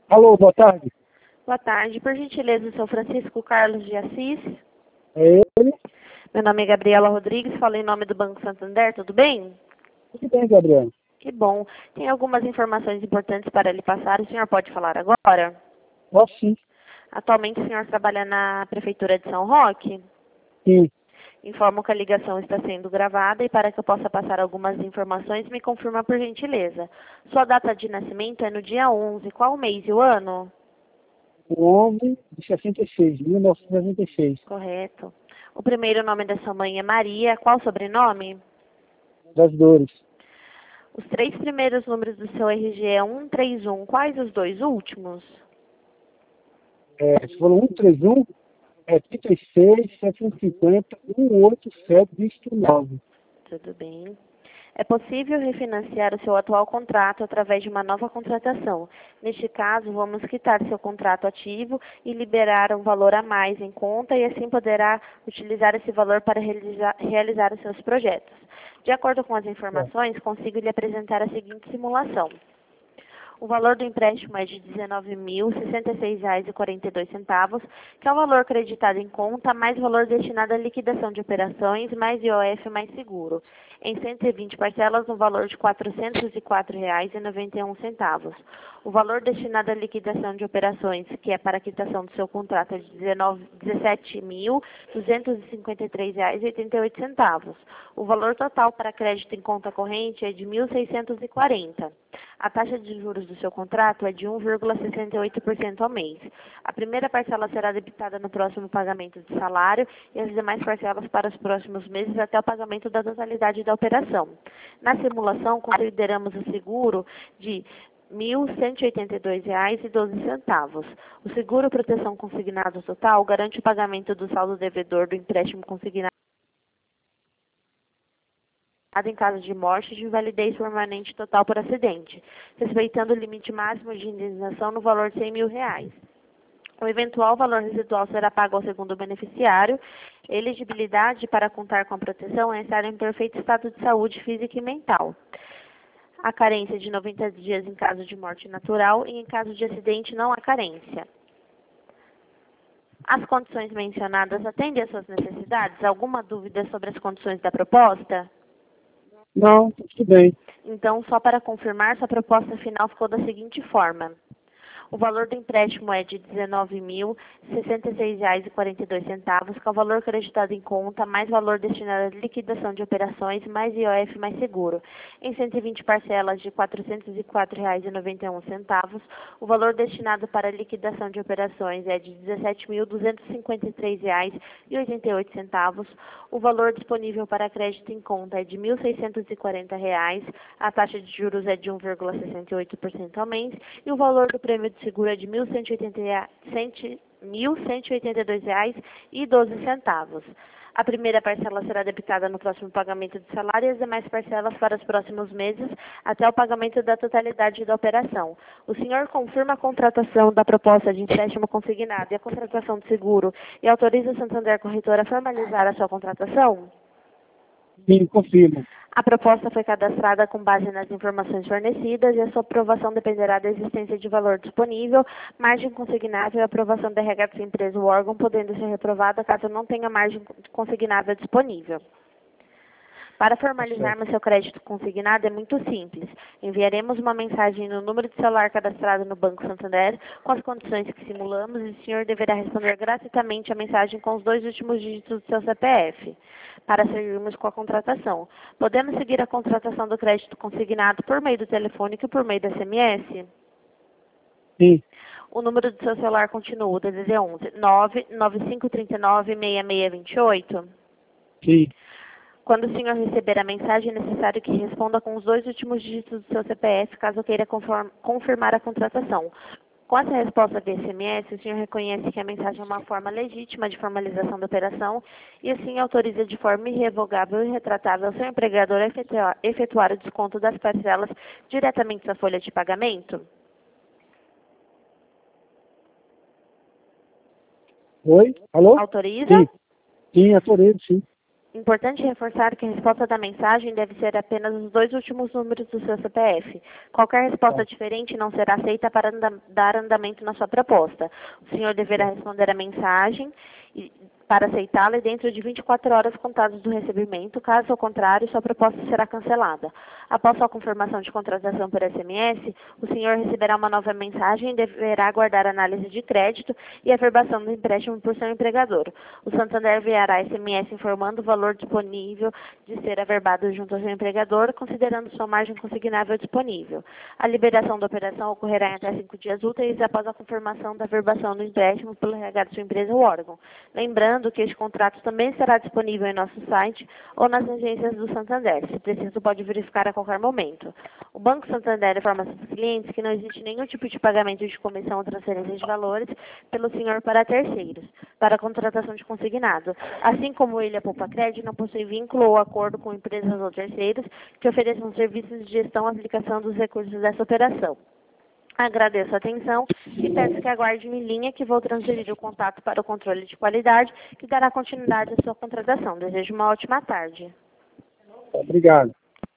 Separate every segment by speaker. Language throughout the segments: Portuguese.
Speaker 1: Alô, boa tarde.
Speaker 2: Boa tarde. Por gentileza, sou Francisco Carlos de Assis.
Speaker 1: É ele?
Speaker 2: Meu nome é Gabriela Rodrigues, falo em nome do Banco Santander, tudo bem?
Speaker 1: Tudo bem, Gabriel?
Speaker 2: Que bom. Tem algumas informações importantes para lhe passar. O senhor pode falar agora?
Speaker 1: Posso sim.
Speaker 2: Atualmente o senhor trabalha na Prefeitura de São Roque?
Speaker 1: Sim.
Speaker 2: Informo que a ligação está sendo gravada e para que eu possa passar algumas informações, me confirma por gentileza. Sua data de nascimento é no dia 11. Qual o mês e o ano?
Speaker 1: O 11 de 66, 1966.
Speaker 2: Correto. O primeiro nome da sua mãe é Maria. Qual o sobrenome?
Speaker 1: Das Dores.
Speaker 2: Os três primeiros números do seu RG é 131. Quais os dois últimos?
Speaker 1: Se for 131, é 36, 750, 187, dígito 9.
Speaker 2: Tudo bem. É possível refinanciar o seu atual contrato através de uma nova contratação. Neste caso, vamos quitar seu contrato ativo e liberar um valor a mais em conta e assim poderá utilizar esse valor para realizar os seus projetos. De acordo com as informações, consigo lhe apresentar a seguinte simulação. O valor do empréstimo é de R$ 19.066,42, que é o valor creditado em conta, mais valor destinado à liquidação de operações, mais IOF mais seguro, em 120 parcelas no valor de R$ 404,91. O valor destinado à liquidação de operações, que é para a quitação do seu contrato, é de R$ 17.253,88. O valor total para crédito em conta corrente é de R$ 1.640. A taxa de juros do seu contrato é de 1,68% ao mês. A primeira parcela será debitada no próximo pagamento de salário e as demais parcelas para os próximos meses até o pagamento da totalidade da operação. Na simulação, consideramos o seguro de R$ 1.182,12. O seguro proteção consignado total garante o pagamento do saldo devedor do empréstimo consignado em caso de morte e de invalidez permanente total por acidente, respeitando o limite máximo de indenização no valor de R$ 100.000. O eventual valor residual será pago ao segundo beneficiário. Elegibilidade para contar com a proteção é estar em perfeito estado de saúde física e mental. A carência de 90 dias em caso de morte natural e em caso de acidente não há carência. As condições mencionadas atendem às suas necessidades? Alguma dúvida sobre as condições da proposta?
Speaker 1: Não, tudo bem.
Speaker 2: Então, só para confirmar, sua proposta final ficou da seguinte forma. O valor do empréstimo é de R$ 19.066,42, que é o valor creditado em conta, mais valor destinado à liquidação de operações, mais IOF mais seguro. Em 120 parcelas de R$ 404,91, o valor destinado para a liquidação de operações é de R$ 17.253,88. O valor disponível para crédito em conta é de R$ 1.640, a taxa de juros é de 1,68% ao mês e o valor do prêmio de seguro é de R$ 1.182,12. A primeira parcela será debitada no próximo pagamento de salário e as demais parcelas para os próximos meses até o pagamento da totalidade da operação. O senhor confirma a contratação da proposta de empréstimo consignado e a contratação de seguro e autoriza o Santander Corretora a formalizar a sua contratação?
Speaker 1: Sim, confirmo.
Speaker 2: A proposta foi cadastrada com base nas informações fornecidas e a sua aprovação dependerá da existência de valor disponível, margem consignável e aprovação da RH da empresa ou órgão, podendo ser reprovada caso não tenha margem consignável disponível. Para formalizarmos seu crédito consignado é muito simples. Enviaremos uma mensagem no número de celular cadastrado no Banco Santander com as condições que simulamos e o senhor deverá responder gratuitamente a mensagem com os 2 últimos dígitos do seu CPF para seguirmos com a contratação. Podemos seguir a contratação do crédito consignado por meio do telefônico e por meio do SMS?
Speaker 1: Sim.
Speaker 2: O número do seu celular continua, o DDD 11 995396628.
Speaker 1: Sim.
Speaker 2: Quando o senhor receber a mensagem, é necessário que responda com os 2 últimos dígitos do seu CPF, caso queira confirmar a contratação. Com essa resposta via SMS, o senhor reconhece que a mensagem é uma forma legítima de formalização da operação e assim autoriza de forma irrevogável e retratável ao seu empregador a efetuar o desconto das parcelas diretamente da folha de pagamento?
Speaker 1: Oi? Alô?
Speaker 2: Autoriza?
Speaker 1: Sim. Sim, autorizo, sim.
Speaker 2: Importante reforçar que a resposta da mensagem deve ser apenas os 2 últimos números do seu CPF. Qualquer resposta diferente não será aceita para dar andamento na sua proposta. O senhor deverá responder a mensagem para aceitá-la dentro de 24 horas contadas do recebimento. Caso ao contrário, sua proposta será cancelada. Após sua confirmação de contratação por SMS, o senhor receberá uma nova mensagem e deverá aguardar análise de crédito e averbação do empréstimo por seu empregador. O Santander enviará SMS informando o valor disponível de ser averbado junto ao seu empregador, considerando sua margem consignável disponível. A liberação da operação ocorrerá em até 5 dias úteis após a confirmação da averbação do empréstimo pelo RH de sua empresa ou órgão. Lembrando que este contrato também estará disponível em nosso site ou nas agências do Santander. Se preciso, pode verificar a qualquer momento. O Banco Santander informa a seus clientes que não existe nenhum tipo de pagamento de comissão ou transferência de valores pelo senhor para terceiros, para a contratação de consignado. Assim como ele, a Poupa Crédito, não possui vínculo ou acordo com empresas ou terceiros que ofereçam serviços de gestão e aplicação dos recursos dessa operação. Agradeço a atenção e peço que aguarde em linha que vou transferir o contato para o controle de qualidade que dará continuidade à sua contratação. Desejo uma ótima tarde.
Speaker 1: Obrigado.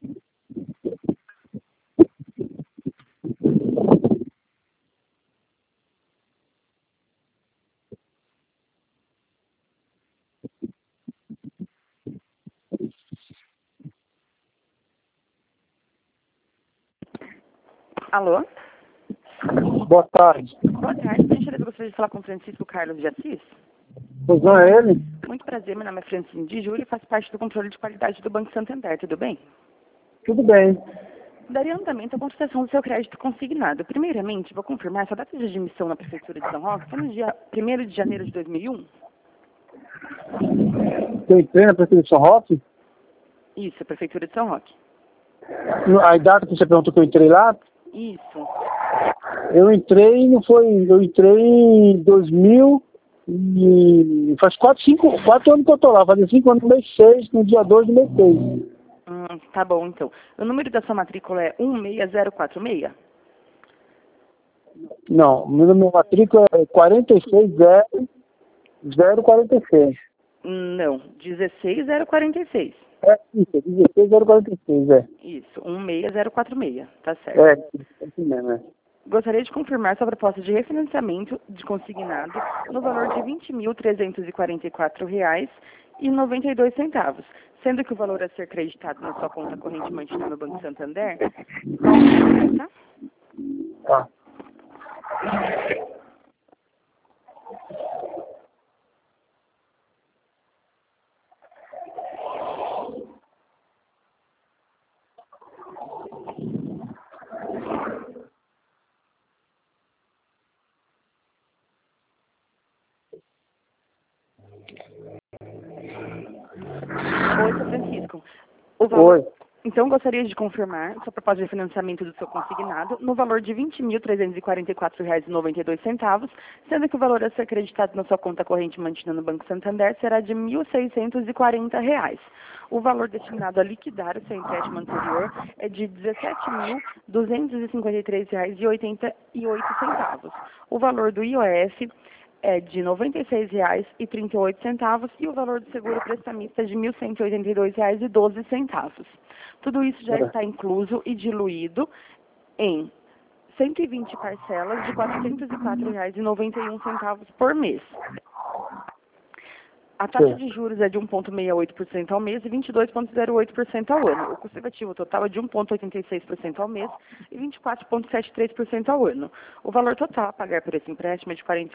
Speaker 3: Alô?
Speaker 1: Boa tarde.
Speaker 3: Boa tarde, eu gostaria de falar com o Francisco Carlos de Assis.
Speaker 1: Pois não é ele?
Speaker 3: Muito prazer, meu nome é Francine de Júlio e faço parte do controle de qualidade do Banco Santander, tudo bem?
Speaker 1: Tudo bem.
Speaker 3: Daria andamento à contratação do seu crédito consignado. Primeiramente, vou confirmar essa data de admissão na Prefeitura de São Roque foi no dia 1º de janeiro de 2001?
Speaker 1: Eu entrei na Prefeitura de São Roque?
Speaker 3: Isso, Prefeitura de São Roque.
Speaker 1: A data que você perguntou que eu entrei lá?
Speaker 3: Isso.
Speaker 1: Eu entrei em 2000 e faz 4 anos que eu tô lá, faz 5 anos no mês 6, no dia 2 do mês 6.
Speaker 3: Tá bom, então. O número da sua matrícula é 16046?
Speaker 1: Não, o meu matrícula é 46046.
Speaker 3: Não, 16046.
Speaker 1: É isso, é 16046, é.
Speaker 3: Isso, 16046, tá certo.
Speaker 1: É isso mesmo, é.
Speaker 3: Gostaria de confirmar sua proposta de refinanciamento de consignado no valor de R$ 20.344,92, sendo que o valor a ser creditado na sua conta corrente mantida no Banco Santander, tá?
Speaker 1: Tá.
Speaker 3: Oi, São Francisco. O valor...
Speaker 1: Oi.
Speaker 3: Então, gostaria de confirmar sua proposta de financiamento do seu consignado no valor de R$ 20.344,92, sendo que o valor a ser acreditado na sua conta corrente mantida no Banco Santander será de R$ 1.640. O valor destinado a liquidar o seu empréstimo anterior é de R$ 17.253,88. O valor do IOF é de R$ 96,38 e o valor do seguro prestamista é de R$ 1.182,12. Tudo isso já está incluso e diluído em 120 parcelas de R$ 404,91 por mês. A taxa de juros é de 1,68% ao mês e 22,08% ao ano. O custo efetivo total é de 1,86% ao mês e 24,73% ao ano. O valor total a pagar por esse empréstimo é de R$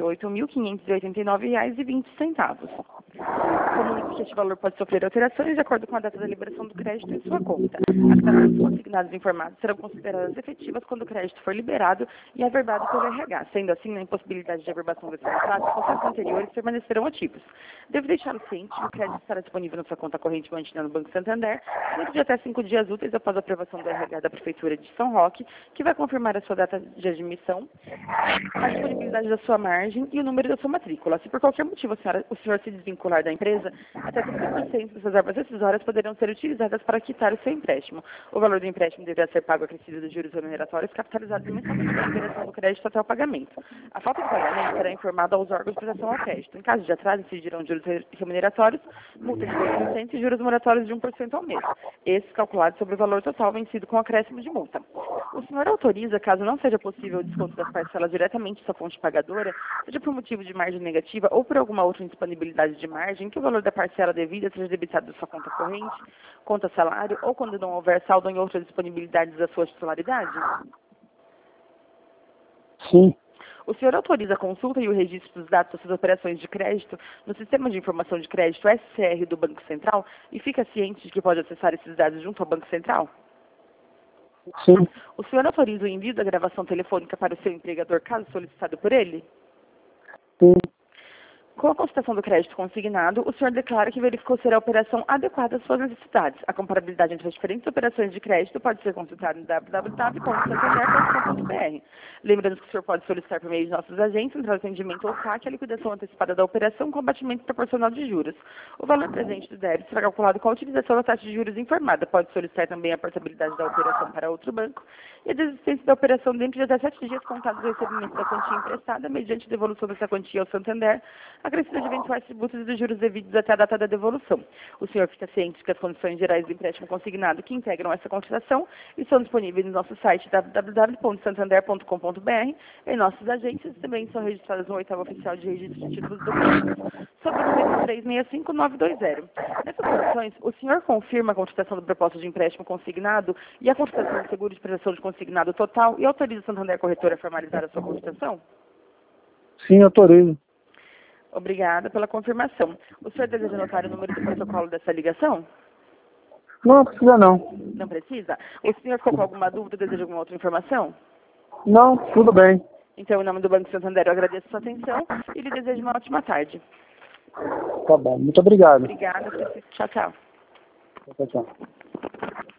Speaker 3: 48.589,20. Comunico que este valor pode sofrer alterações de acordo com a data da liberação do crédito em sua conta. As taxas consignadas informadas serão consideradas efetivas quando o crédito for liberado e averbado pelo RH. Sendo assim, na impossibilidade de averbação desse contrato, os contratos anteriores permanecerão ativos. Devo deixar ciente que o crédito estará disponível na sua conta corrente mantida no Banco Santander dentro de até 5 dias úteis após a aprovação do RH da Prefeitura de São Roque, que vai confirmar a sua data de admissão, a disponibilidade da sua margem e o número da sua matrícula. Se por qualquer motivo o senhor se desvincular da empresa, até 30% das reservas decisórias poderão ser utilizadas para quitar o seu empréstimo. O valor do empréstimo deverá ser pago acrescido dos juros remuneratórios capitalizados mensalmente na liberação do crédito crédito até o pagamento. A falta de pagamento será informada aos órgãos de proteção ao crédito. Em caso de atraso, incidirão juros remuneratórios, multa de 2% e juros moratórios de 1% ao mês. Esses calculados sobre o valor total vencido com acréscimo de multa. O senhor autoriza, caso não seja possível o desconto das parcelas diretamente em sua fonte pagadora, seja por motivo de margem negativa ou por alguma outra indisponibilidade de margem, que o valor da parcela devida seja debitado da sua conta corrente, conta salário ou quando não houver saldo em outras disponibilidades da sua titularidade?
Speaker 1: Sim.
Speaker 3: O senhor autoriza a consulta e o registro dos dados das suas operações de crédito no Sistema de Informação de Crédito SCR do Banco Central e fica ciente de que pode acessar esses dados junto ao Banco Central?
Speaker 1: Sim.
Speaker 3: O senhor autoriza o envio da gravação telefônica para o seu empregador, caso solicitado por ele?
Speaker 1: Sim.
Speaker 3: Com a consultação do crédito consignado, o senhor declara que verificou ser a operação adequada às suas necessidades. A comparabilidade entre as diferentes operações de crédito pode ser consultada em www.santander.com.br. Lembrando que o senhor pode solicitar por meio de nossos agentes, entre o atendimento ou saque, a liquidação antecipada da operação com abatimento proporcional de juros. O valor presente do débito será calculado com a utilização da taxa de juros informada. Pode solicitar também a portabilidade da operação para outro banco e a desistência da operação dentro de até 7 dias contados do recebimento da quantia emprestada, mediante devolução dessa quantia ao Santander, acrescida de eventuais tributos e dos juros devidos até a data da devolução. O senhor fica ciente que as condições gerais do empréstimo consignado que integram essa contratação estão disponíveis no nosso site www.santander.com.br. Em nossos agentes também são registradas no 8º Oficial de Registro de Títulos Documentos, sob o número 365920. Nessas condições, o senhor confirma a contratação do propósito de empréstimo consignado e a contratação do seguro de prestação de consignado total e autoriza o Santander Corretora a formalizar a sua contratação?
Speaker 1: Sim, autorizo.
Speaker 3: Obrigada pela confirmação. O senhor deseja anotar o número do protocolo dessa ligação?
Speaker 1: Não precisa não.
Speaker 3: Não precisa? O senhor ficou com alguma dúvida, deseja alguma outra informação?
Speaker 1: Não, tudo bem.
Speaker 3: Então, em nome do Banco Santander, eu agradeço a sua atenção e lhe desejo uma ótima tarde.
Speaker 1: Tá bom, muito obrigado.
Speaker 3: Obrigada. Tchau, tchau.
Speaker 1: Tchau, tchau.